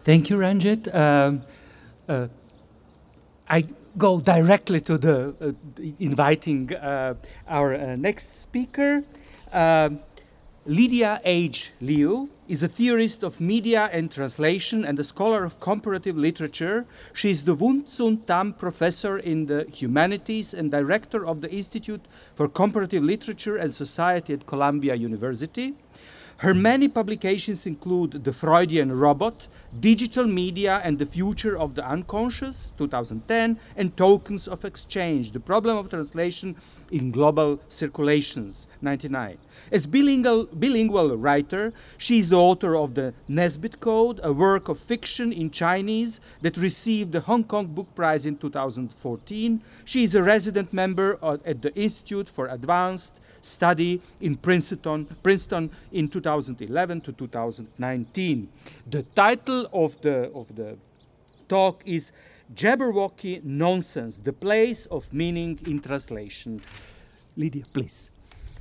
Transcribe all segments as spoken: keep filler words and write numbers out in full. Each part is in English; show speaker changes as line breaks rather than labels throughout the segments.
Thank you, Ranjit. Um, uh, I go directly to the uh, inviting uh, our uh, next speaker. Um Lydia H. Liu is a theorist of media and translation and a scholar of comparative literature. She is the Wun Tsun Tam Professor in the Humanities and Director of the Institute for Comparative Literature and Society at Columbia University. Her many publications include The Freudian Robot, Digital Media and the Future of the Unconscious, two thousand ten, and Tokens of Exchange, The Problem of Translation in Global Circulations, ninety-nine. As bilingual, bilingual writer, she is the author of The Nesbit Code, a work of fiction in Chinese that received the Hong Kong Book Prize in two thousand fourteen. She is a resident member at the Institute for Advanced Study in Princeton, Princeton in two thousand eleven to two thousand nineteen. The title of the, of the talk is Jabberwocky Nonsense, the Place of Meaning in Translation. Lydia, please.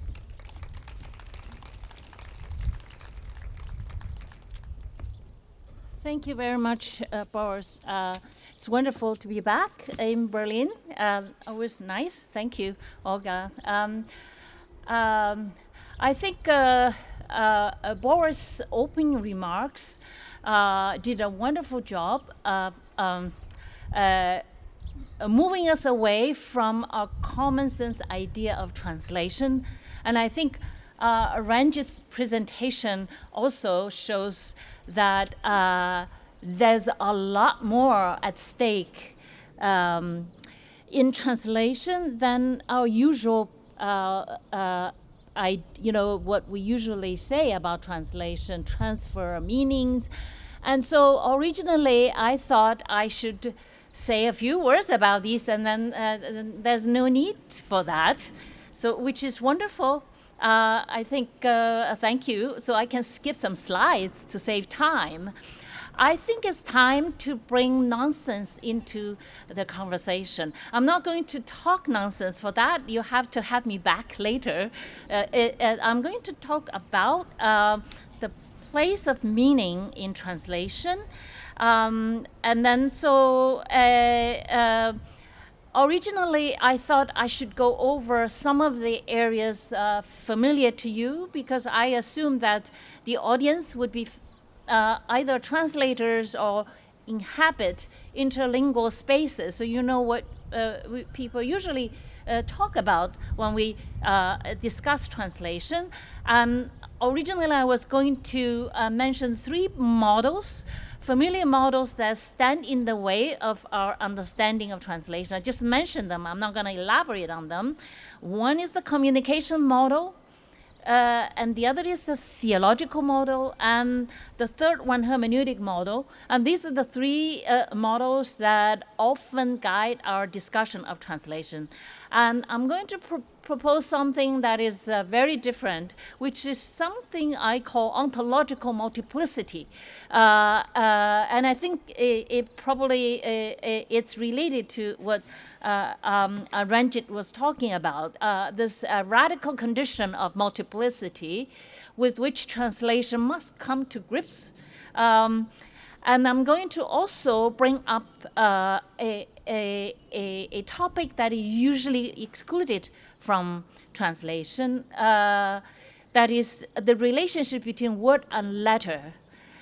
Thank you very much, uh, Boris. Uh, it's wonderful to be back in Berlin. Um, always nice. Thank you, Olga. Um, um, I think uh, uh, Boris' opening remarks uh, did a wonderful job of um, uh, moving us away from our common sense idea of translation. And I think uh, Ranjit's presentation also shows that uh, there's a lot more at stake um, in translation than our usual, uh, uh, I, you know, what we usually say about translation, transfer meanings. And so originally I thought I should say a few words about this, and then uh, there's no need for that, so which is wonderful. Uh, I think, uh, thank you, so I can skip some slides to save time. I think it's time to bring nonsense into the conversation. I'm not going to talk nonsense. For that, you have to have me back later. Uh, it, uh, I'm going to talk about uh, the place of meaning in translation. Um, and then so, uh, uh, originally, I thought I should go over some of the areas uh, familiar to you, because I assume that the audience would be uh, either translators or inhabit interlingual spaces. So you know what uh, we, people usually uh, talk about when we uh, discuss translation. Um, originally, I was going to uh, mention three models, familiar models that stand in the way of our understanding of translation. I just mentioned them. I'm not going to elaborate on them. One is the communication model, uh, and the other is the theological model, and the third one, hermeneutic model. And these are the three uh, models that often guide our discussion of translation. And I'm going to pro propose something that is uh, very different, which is something I call ontological multiplicity. Uh, uh, and I think it, it probably uh, it's related to what uh, um, uh, Ranjit was talking about, uh, this uh, radical condition of multiplicity with which translation must come to grips. Um, and I'm going to also bring up uh, a, a, a, a topic that is usually excluded from translation, uh, that is the relationship between word and letter.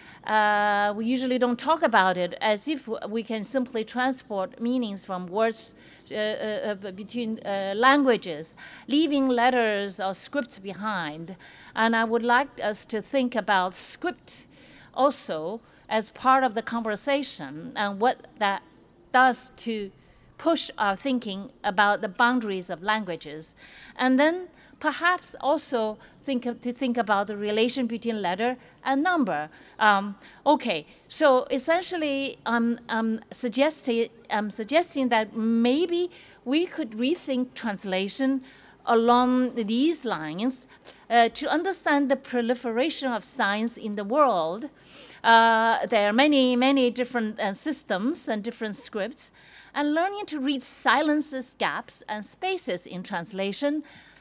Uh, we usually don't talk about it as if we can simply transport meanings from words uh, uh, between uh, languages, leaving letters or scripts behind. And I would like us to think about script also as part of the conversation and what that does to push our thinking about the boundaries of languages. And then perhaps also think of, to think about the relation between letter and number. Um, okay, so essentially I'm, I'm, suggesting, I'm suggesting that maybe we could rethink translation along these lines uh, to understand the proliferation of science in the world. Uh, there are many, many different uh, systems and different scripts, and learning to read silences, gaps, and spaces in translation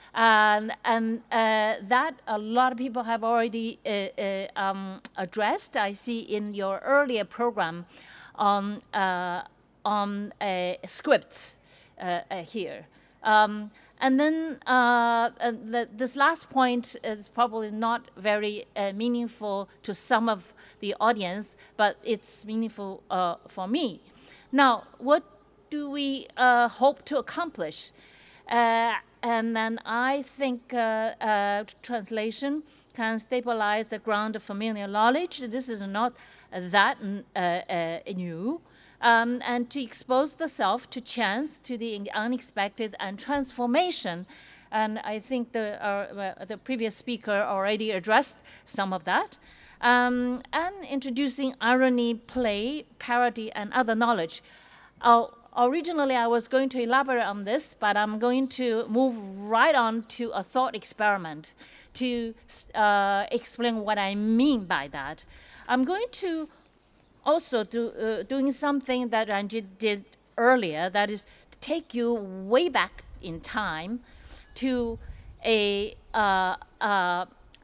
Um, and uh, that a lot of people have already uh, uh, um, addressed. I see in your earlier program on, uh, on uh, scripts uh, uh, here. Um, and then uh, and the, this last point is probably not very uh, meaningful to some of the audience, but it's meaningful uh, for me. Now, what do we uh, hope to accomplish? Uh, and then I think uh, uh, translation can stabilize the ground of familiar knowledge. This is not that uh, uh, new. Um, and to expose the self to chance, to the unexpected and transformation. And I think the, uh, the previous speaker already addressed some of that. Um, and introducing irony, play, parody, and other knowledge. Uh, originally, I was going to elaborate on this, but I'm going to move right on to a thought experiment to uh, explain what I mean by that. I'm going to also do, uh, doing something that Ranjit did earlier, that is to take you way back in time to a uh, uh,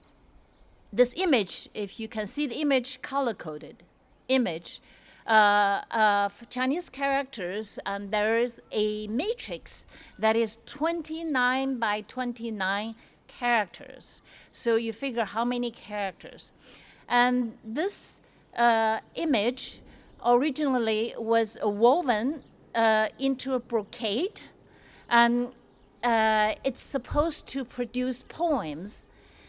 this image. If you can see the image, color-coded image uh, of Chinese characters, and there is a matrix that is twenty-nine by twenty-nine characters. So you figure how many characters. And this uh, image originally was woven uh, into a brocade, and uh, it's supposed to produce poems.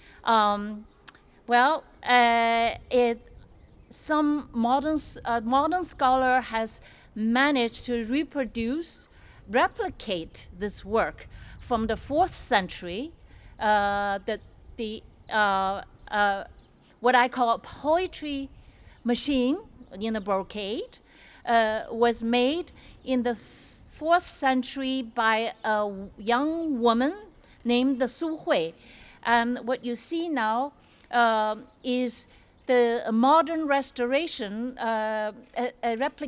Um, well, uh, it, some modern, uh, modern scholar has managed to reproduce, replicate this work from the fourth century, uh, the, the uh, uh, what I call a poetry machine in a brocade uh, was made in the fourth century by a young woman named Su Hui. And what you see now uh, is the modern restoration, uh, a, a replic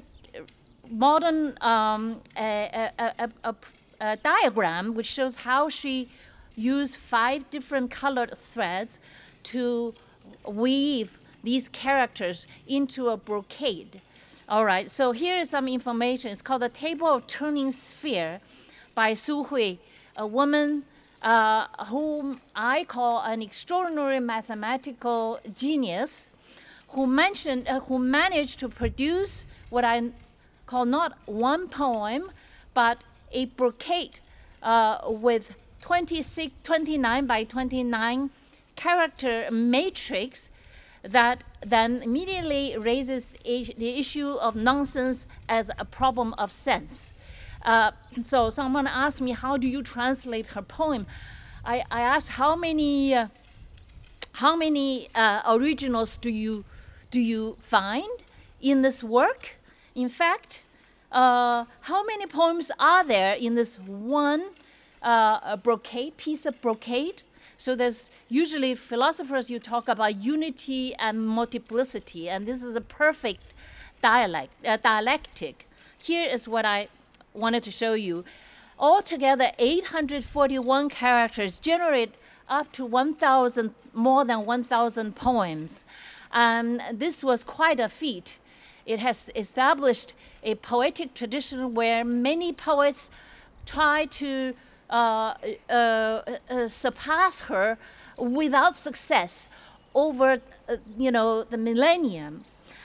modern um, a, a, a, a diagram which shows how she used five different colored threads to weave these characters into a brocade. All right, so here is some information. It's called the Table of Turning Sphere by Su Hui, a woman uh, whom I call an extraordinary mathematical genius, who mentioned, uh, who managed to produce what I call not one poem, but a brocade uh, with twenty-six, twenty-nine by twenty-nine character matrix that then immediately raises the issue of nonsense as a problem of sense. Uh, so someone asked me, how do you translate her poem? I, I asked, how many, uh, how many uh, originals do you, do you find in this work? In fact, uh, how many poems are there in this one uh, brocade, piece of brocade? So there's usually philosophers, you talk about unity and multiplicity, and this is a perfect dialect, uh, dialectic. Here is what I wanted to show you. Altogether, eight hundred forty-one characters generate up to one thousand, more than one thousand poems. And this was quite a feat. It has established a poetic tradition where many poets try to Uh, uh, uh, surpass her without success over, uh, you know, the millennium.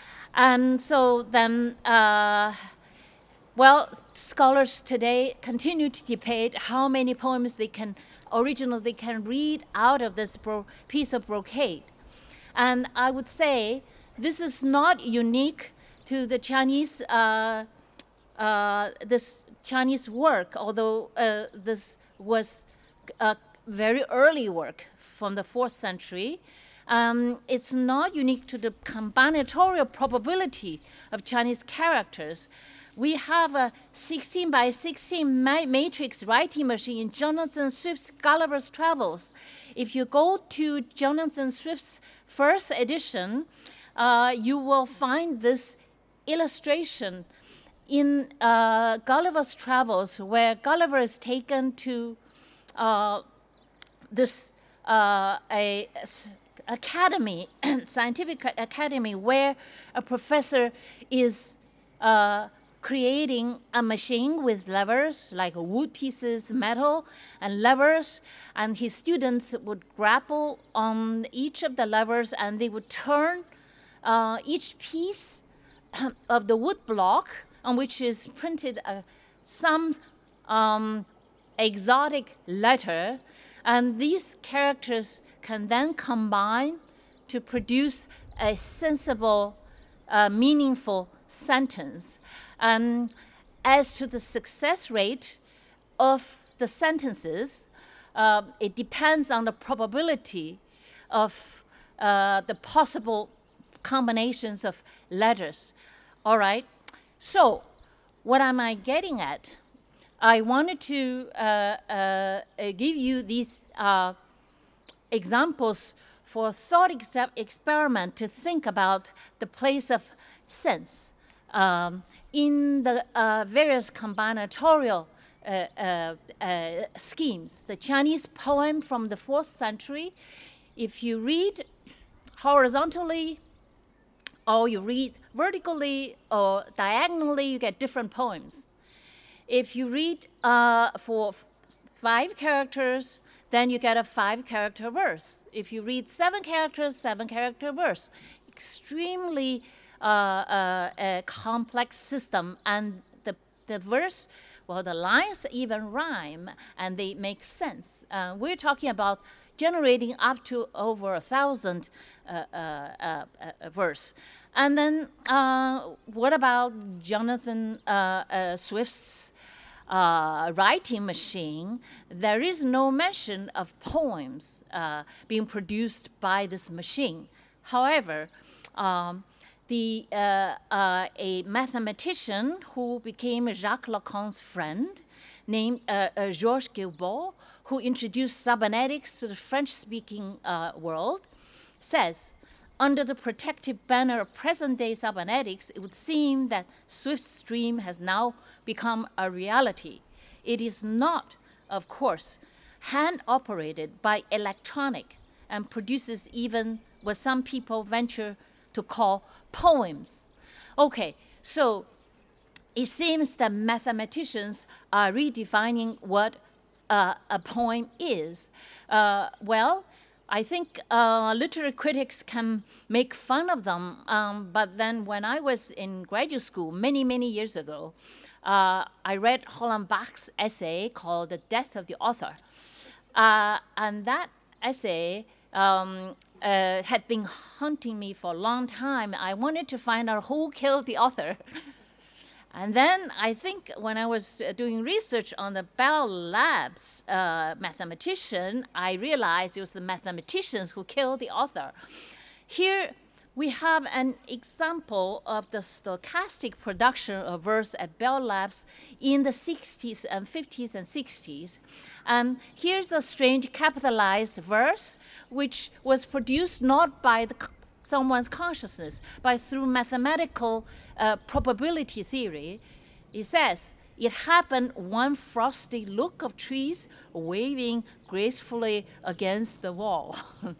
And so then, uh, well, scholars today continue to debate how many poems they can, originally they can read out of this bro piece of brocade. And I would say this is not unique to the Chinese, uh, uh, this Chinese work, although uh, this was a very early work from the fourth century. Um, it's not unique to the combinatorial probability of Chinese characters. We have a sixteen by sixteen ma matrix writing machine in Jonathan Swift's Gulliver's Travels. If you go to Jonathan Swift's first edition, uh, you will find this illustration in uh, Gulliver's Travels, where Gulliver is taken to uh, this uh, a academy, scientific academy, where a professor is uh, creating a machine with levers, like wood pieces, metal, and levers, and his students would grapple on each of the levers, and they would turn uh, each piece of the wood block on which is printed uh, some um, exotic letter, and these characters can then combine to produce a sensible, uh, meaningful sentence. And as to the success rate of the sentences, uh, it depends on the probability of uh, the possible combinations of letters. All right, so what am I getting at? I wanted to uh, uh, give you these uh, examples for a thought ex experiment to think about the place of sense um, in the uh, various combinatorial uh, uh, uh, schemes. The Chinese poem from the fourth century, if you read horizontally, or you read vertically or diagonally, you get different poems. If you read uh, for five characters, then you get a five-character verse. If you read seven characters, seven-character verse. Extremely uh, uh, a complex system, and the, the verse, well, the lines even rhyme, and they make sense. Uh, we're talking about generating up to over a thousand uh, uh, uh, uh, verse. And then uh, what about Jonathan uh, uh, Swift's uh, writing machine? There is no mention of poems uh, being produced by this machine. However, um, the, uh, uh, a mathematician who became Jacques Lacan's friend, named uh, uh, Georges Guilbault, who introduced cybernetics to the French-speaking uh, world, says, under the protective banner of present-day cybernetics, it would seem that Swift's dream has now become a reality. It is not, of course, hand-operated by electronic and produces even what some people venture to call poems. Okay, so it seems that mathematicians are redefining what uh, a poem is. Uh, well, I think uh, literary critics can make fun of them, um, but then when I was in graduate school many, many years ago, uh, I read Holland Bach's essay called The Death of the Author. Uh, and that essay um, uh, had been haunting me for a long time. I wanted to find out who killed the author. And then I think when I was doing research on the Bell Labs uh, mathematician, I realized it was the mathematicians who killed the author. Here we have an example of the stochastic production of verse at Bell Labs in the sixties and fifties and sixties. Um, here's a strange capitalized verse, which was produced not by the someone's consciousness, but through mathematical uh, probability theory. It says, it happened one frosty look of trees waving gracefully against the wall.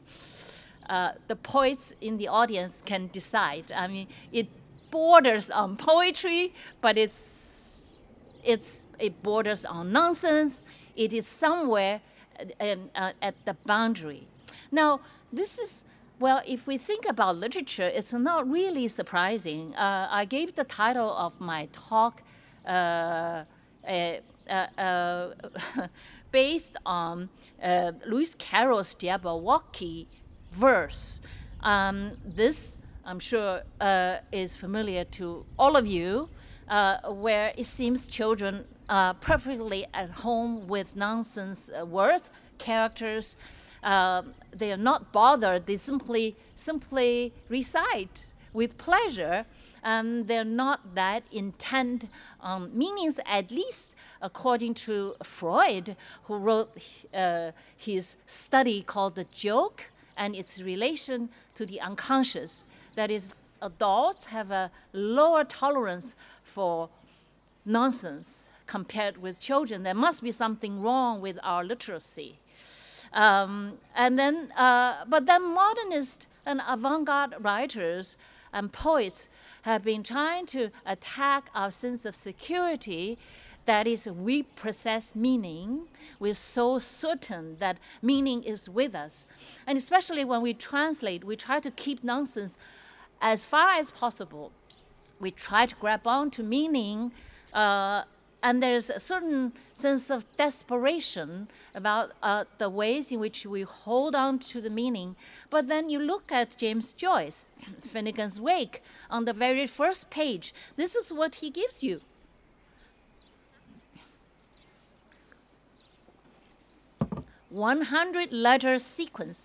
uh, the poets in the audience can decide. I mean, it borders on poetry, but it's, it's, it borders on nonsense. It is somewhere uh, uh, at the boundary. Now, this is Well, if we think about literature, it's not really surprising. Uh, I gave the title of my talk uh, uh, uh, uh, based on uh, Lewis Carroll's Jabberwocky verse. Um, this, I'm sure, uh, is familiar to all of you, uh, where it seems children are perfectly at home with nonsense uh, words, characters. Uh, they are not bothered. They simply simply recite with pleasure, and they're not that intent on meanings, at least according to Freud, who wrote uh, his study called The Joke and its relation to the unconscious. That is, adults have a lower tolerance for nonsense compared with children. There must be something wrong with our literacy. Um, and then, uh, but then modernist and avant-garde writers and poets have been trying to attack our sense of security. That is, we possess meaning. We're so certain that meaning is with us. And especially when we translate, we try to keep nonsense as far as possible. We try to grab on to meaning, uh, and there's a certain sense of desperation about uh, the ways in which we hold on to the meaning. But then you look at James Joyce, Finnegan's Wake, on the very first page. This is what he gives you. one hundred letter sequence,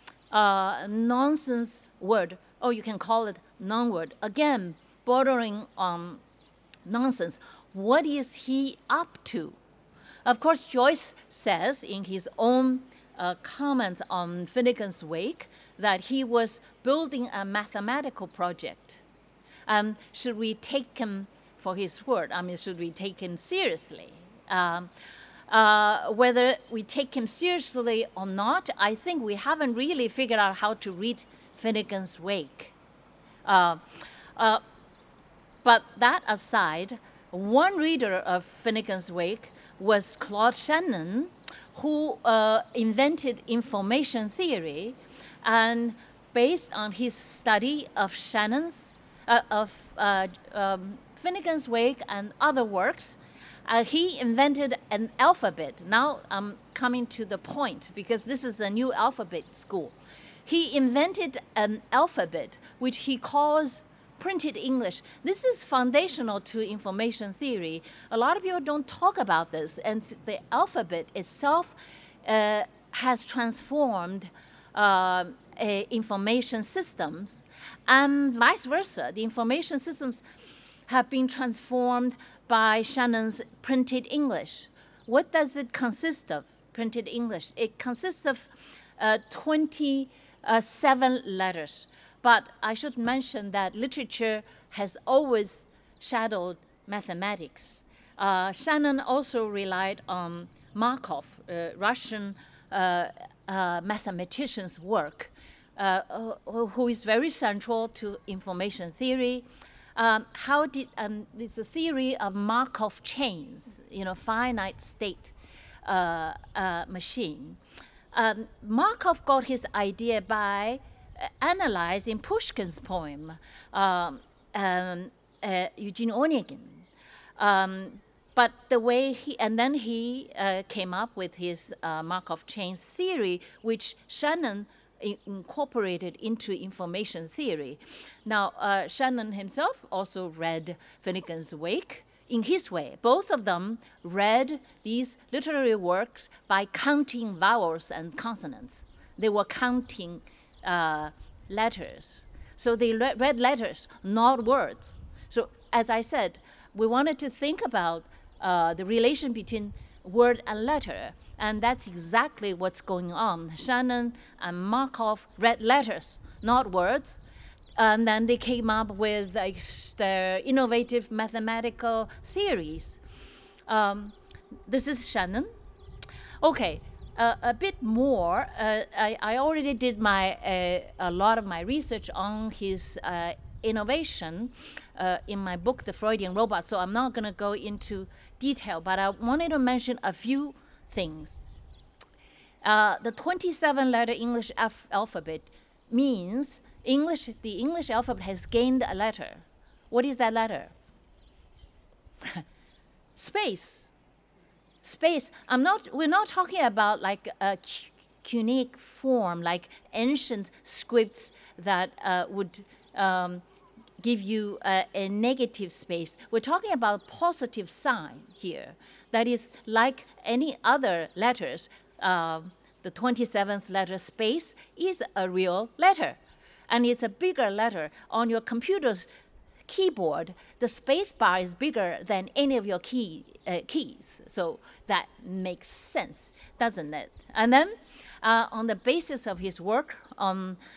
uh, nonsense word, or you can call it non-word. Again, bordering on nonsense. What is he up to? Of course, Joyce says in his own uh, comments on Finnegan's Wake that he was building a mathematical project. Um, should we take him for his word? I mean, should we take him seriously? Um, Uh, whether we take him seriously or not, I think we haven't really figured out how to read Finnegan's Wake. Uh, uh, but that aside, one reader of Finnegan's Wake was Claude Shannon, who uh, invented information theory, and based on his study of Shannon's, uh, of uh, um, Finnegan's Wake and other works, Uh, he invented an alphabet. Now I'm coming to the point because this is a new alphabet school. He invented an alphabet which he calls printed English. This is foundational to information theory. A lot of people don't talk about this, and the alphabet itself uh, has transformed uh, uh, information systems, and vice versa. The information systems have been transformed by Shannon's printed English. What does it consist of, printed English? It consists of uh, twenty-seven letters. But I should mention that literature has always shadowed mathematics. Uh, Shannon also relied on Markov, uh, Russian uh, uh, mathematician's work, uh, who is very central to information theory. Um, how did um, it's a theory of Markov chains, you know, finite state uh, uh, machine. Um, Markov got his idea by uh, analyzing Pushkin's poem, um, um, uh, Eugene Onegin. Um, but the way he, and then he uh, came up with his uh, Markov chains theory, which Shannon incorporated into information theory. Now, uh, Shannon himself also read Finnegan's Wake in his way. Both of them read these literary works by counting vowels and consonants. They were counting uh, letters. So they re- read letters, not words. So as I said, we wanted to think about uh, the relation between word and letter. And that's exactly what's going on. Shannon and Markov read letters, not words. And then they came up with like, their innovative mathematical theories. Um, this is Shannon. Okay, uh, a bit more. Uh, I, I already did my uh, a lot of my research on his uh, innovation uh, in my book, The Freudian Robot, so I'm not going to go into detail, but I wanted to mention a few things. Uh, the twenty-seven letter English alph- alphabet means English, the English alphabet has gained a letter. What is that letter? Space. Space. I'm not, we're not talking about like a cuneic form, like ancient scripts that uh, would um, give you a, a negative space. We're talking about positive sign here. That is, like any other letters, uh, the twenty-seventh letter space is a real letter. And it's a bigger letter. On your computer's keyboard, the space bar is bigger than any of your key, uh, keys. So that makes sense, doesn't it? And then, uh, on the basis of his work on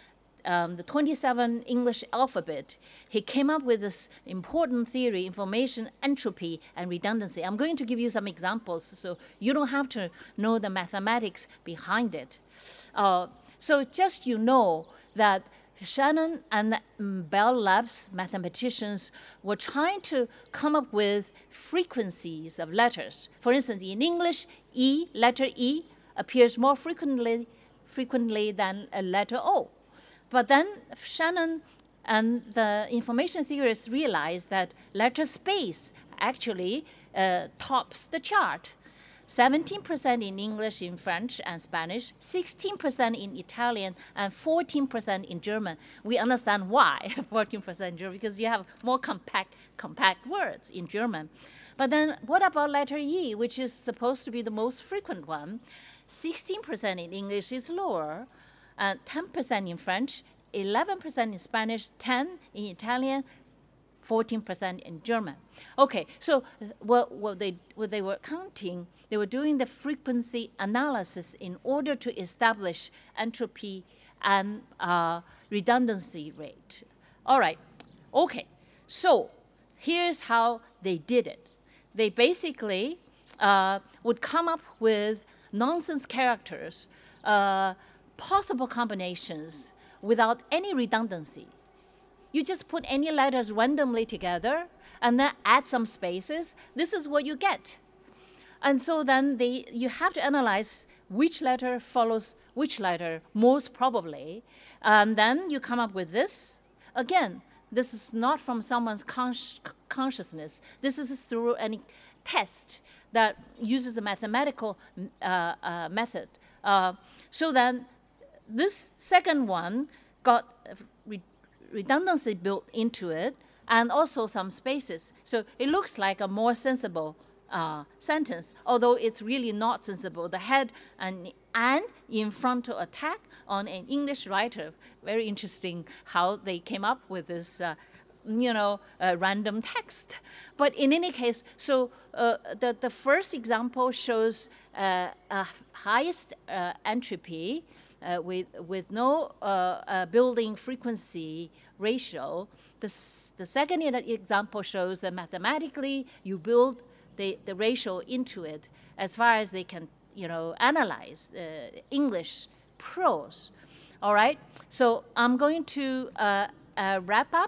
um, the twenty-seven English alphabet, he came up with this important theory, information entropy and redundancy. I'm going to give you some examples so you don't have to know the mathematics behind it. Uh, so just you know that Shannon and um, Bell Labs mathematicians were trying to come up with frequencies of letters. For instance, in English, E, letter E, appears more frequently, frequently than a letter O. But then Shannon and the information theorists realized that letter space actually uh, tops the chart. seventeen percent in English, in French and Spanish, sixteen percent in Italian, and fourteen percent in German. We understand why fourteen percent in German, because you have more compact, compact words in German. But then what about letter E, which is supposed to be the most frequent one? sixteen percent in English is lower, and ten percent in French, eleven percent in Spanish, ten in Italian, fourteen percent in German. Okay, so uh, what, what, they, what they were counting, they were doing the frequency analysis in order to establish entropy and uh, redundancy rate. All right, okay, so here's how they did it. They basically uh, would come up with nonsense characters, uh, possible combinations without any redundancy. You just put any letters randomly together and then add some spaces. This is what you get. And so then they, you have to analyze which letter follows which letter most probably. And then you come up with this. Again, this is not from someone's consci consciousness. This is through any test that uses a mathematical uh, uh, method. Uh, so then this second one got re redundancy built into it and also some spaces. So it looks like a more sensible uh, sentence, although it's really not sensible. The head and, and in frontal attack on an English writer. Very interesting how they came up with this uh, you know, uh, random text. But in any case, so uh, the, the first example shows uh, a highest uh, entropy uh, with, with no uh, uh, building frequency ratio. The, the second example shows that mathematically you build the, the ratio into it as far as they can, you know, analyze uh, English prose. All right, so I'm going to uh, uh, wrap up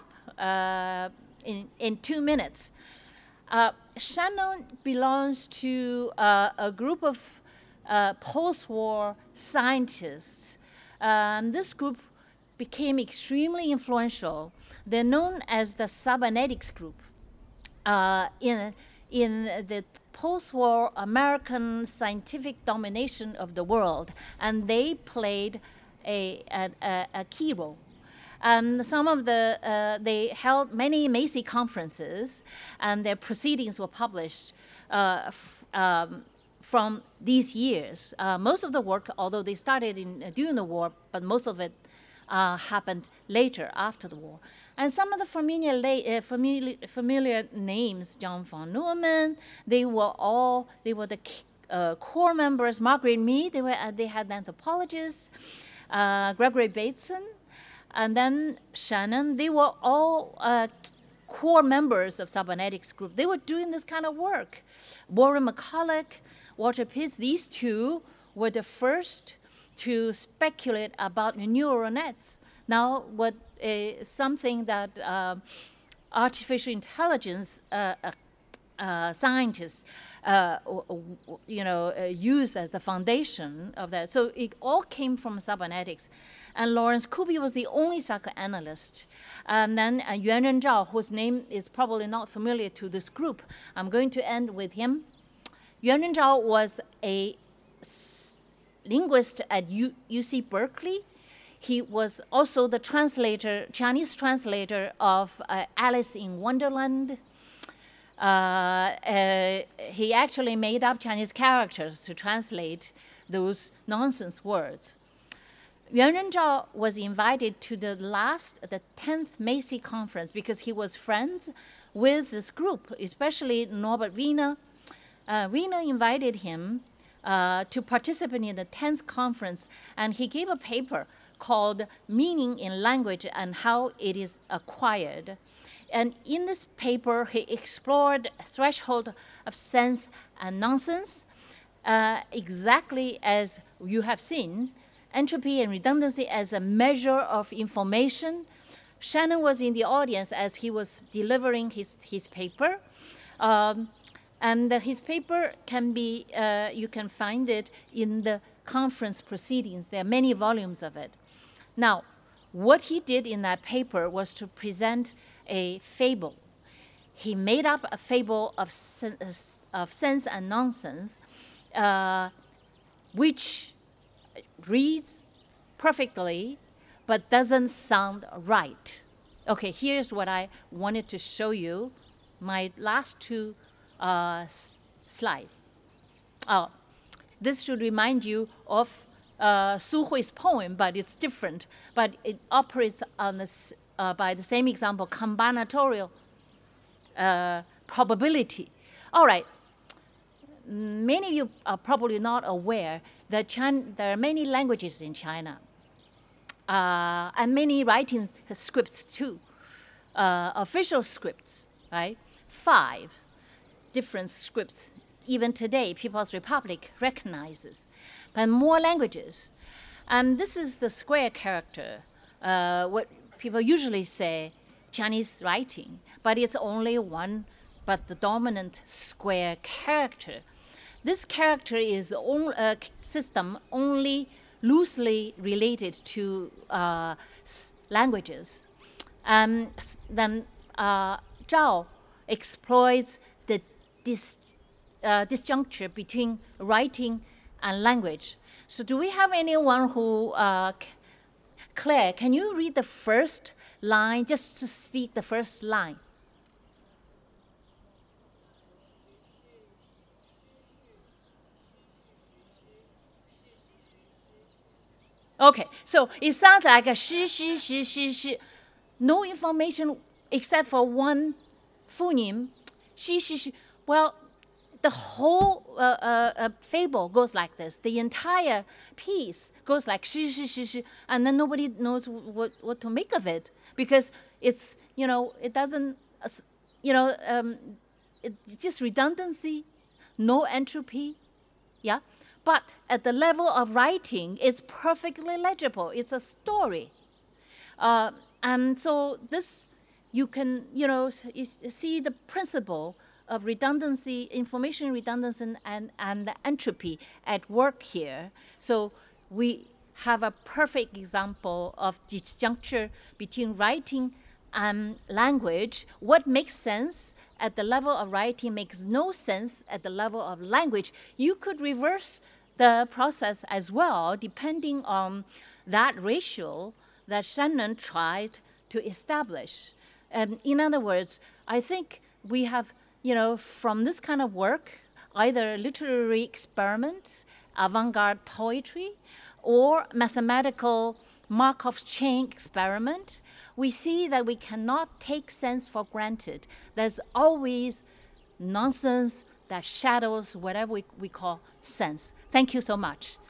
uh, in, in two minutes. Uh, Shannon belongs to uh, a group of uh, post-war scientists. Um, this group became extremely influential. They're known as the cybernetics group. Uh, in, in the post-war American scientific domination of the world, and they played a, a, a key role. Um, some of the, uh, they held many Macy conferences, and their proceedings were published uh, f um, from these years. Uh, most of the work, although they started in, uh, during the war, but most of it uh, happened later, after the war. And some of the familiar, uh, familiar, familiar names, John von Neumann, they were all, they were the uh, core members. Margaret Mead, they, were, uh, they had anthropologists, uh, Gregory Bateson, and then Shannon. They were all uh, core members of cybernetics group. They were doing this kind of work. Warren McCulloch, Walter Pitts, these two were the first to speculate about neural nets. Now, what uh, something that uh, artificial intelligence uh, uh, uh, scientists, uh, you know, uh, use as the foundation of that. So it all came from cybernetics. And Lawrence Kubi was the only psychoanalyst. And then uh, Yuanren Zhao, whose name is probably not familiar to this group. I'm going to end with him. Yuanren Zhao was a linguist at U UC Berkeley. He was also the translator, Chinese translator of uh, Alice in Wonderland. Uh, uh, he actually made up Chinese characters to translate those nonsense words. Yuanren Zhao was invited to the last, the tenth Macy conference because he was friends with this group, especially Norbert Wiener. Uh, Wiener invited him uh, to participate in the tenth conference, and he gave a paper called Meaning in Language and How It Is Acquired. And in this paper, he explored threshold of sense and nonsense, uh, exactly as you have seen, entropy and redundancy as a measure of information. Shannon was in the audience as he was delivering his, his paper. Um, and uh, his paper can be, uh, you can find it in the conference proceedings. There are many volumes of it. Now, what he did in that paper was to present a fable. He made up a fable of, sen of sense and nonsense, uh, which reads perfectly, but doesn't sound right. Okay, here's what I wanted to show you, my last two uh, slides. Oh, this should remind you of uh, Su Hui's poem, but it's different. But it operates on this, uh, by the same example, combinatorial uh, probability. All right, many of you are probably not aware that China, there are many languages in China, uh, and many writing scripts too, uh, official scripts, right? Five different scripts. Even today, People's Republic recognizes, but more languages. And this is the square character, uh, what people usually say Chinese writing, but it's only one, but the dominant square character. This character is a uh, system only loosely related to uh, languages. Um, then uh, Zhao exploits the dis, uh, disjuncture between writing and language. So do we have anyone who, uh, Claire, can you read the first line, just to speak the first line? Okay, so it sounds like a shi, shi, shi, shi, shi. No information except for one phonem, shi, shi, shi. Well, the whole uh, uh, uh, fable goes like this. The entire piece goes like shi, shi, shi, shi, and then nobody knows what, what to make of it because it's, you know, it doesn't, uh, you know, um, it's just redundancy, no entropy, yeah? But at the level of writing, it's perfectly legible. It's a story. Uh, and so this, you can, you know, see the principle of redundancy, information redundancy, and, and the entropy at work here. So we have a perfect example of disjuncture between writing and language. What makes sense at the level of writing makes no sense at the level of language. You could reverse the process as well, depending on that ratio that Shannon tried to establish. Um, in other words, I think we have, you know, from this kind of work, either literary experiments, avant-garde poetry, or mathematical Markov chain experiment, we see that we cannot take sense for granted. There's always nonsense that shadows whatever we, we call sense. Thank you so much.